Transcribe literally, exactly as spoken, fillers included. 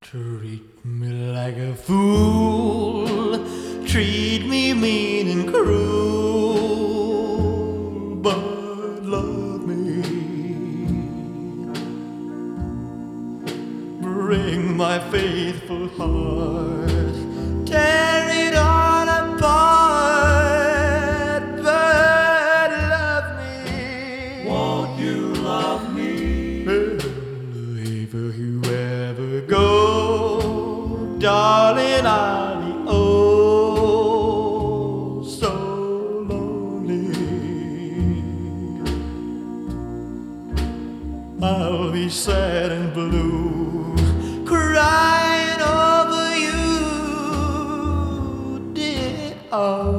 Treat me like a fool, treat me mean and cruel, but love me. Bring my faithful heart, tear it all apart, but love me. Won't you love me? If you ever go, darling, I'll be oh so lonely. I'll be sad and blue, crying over you, dear. Oh.